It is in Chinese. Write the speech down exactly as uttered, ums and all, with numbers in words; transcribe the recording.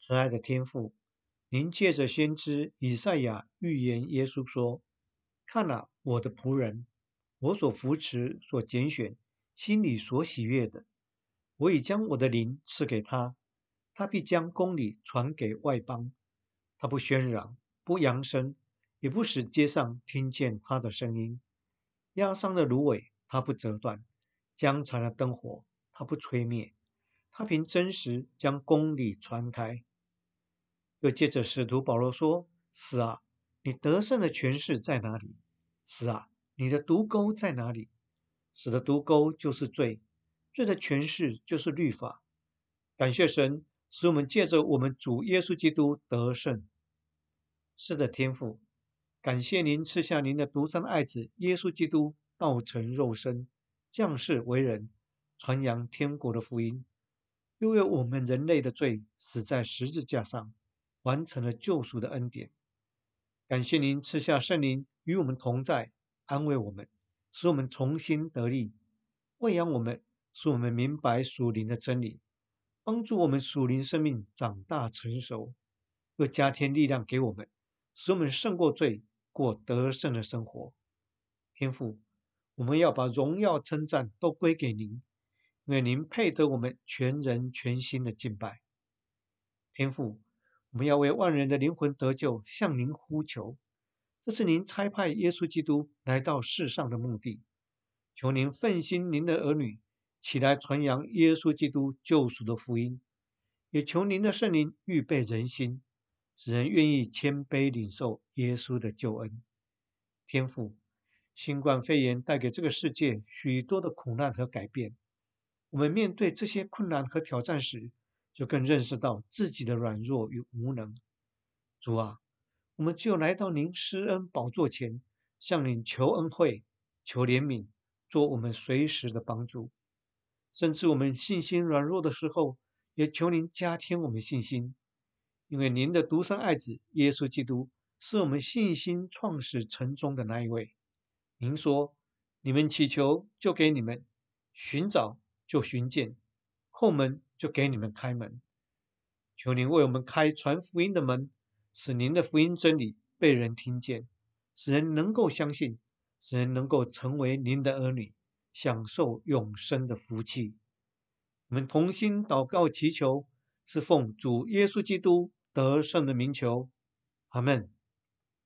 慈爱的天父，您借着先知以赛亚预言耶稣说：看了我的仆人，我所扶持、所拣选，心里所喜悦的，我已将我的灵赐给他，他必将公理传给外邦。他不喧嚷，不扬声，也不使街上听见他的声音。压伤的芦苇，他不折断；将残的灯火，他不吹灭。他凭真实将公理传开。又接着使徒保罗说：死啊，你得胜的权势在哪里？死啊，你的毒钩在哪里？死的毒钩就是罪，罪的权势就是律法。感谢神，使我们借着我们主耶稣基督得胜。是的，天父，感谢您赐下您的独生爱子耶稣基督，道成肉身，降世为人，传扬天国的福音，又为我们人类的罪死在十字架上，完成了救赎的恩典。感谢您赐下圣灵与我们同在，安慰我们，使我们重新得力，喂养我们，使我们明白属灵的真理，帮助我们属灵生命长大成熟，又加添力量给我们，使我们胜过罪，过得胜的生活。天父，我们要把荣耀称赞都归给您，因为您配得我们全人全心的敬拜。天父，我们要为万人的灵魂得救向您呼求，这是您差派耶稣基督来到世上的目的。求您奋兴您的儿女，起来传扬耶稣基督救赎的福音，也求您的圣灵预备人心，使人愿意谦卑领受耶稣的救恩。天父，新冠肺炎带给这个世界许多的苦难和改变，我们面对这些困难和挑战时，就更认识到自己的软弱与无能。主啊，我们只有来到您施恩宝座前，向您求恩惠、求怜悯，做我们随时的帮助。甚至我们信心软弱的时候，也求您加添我们信心，因为您的独生爱子耶稣基督是我们信心创始成终的那一位。您说：你们祈求，就给你们；寻找，就寻见；叩门，就给你们开门。求您为我们开传福音的门，使您的福音真理被人听见，使人能够相信，使人能够成为您的儿女，享受永生的福气。我们同心祷告祈求，是奉主耶稣基督得胜的名求。阿们。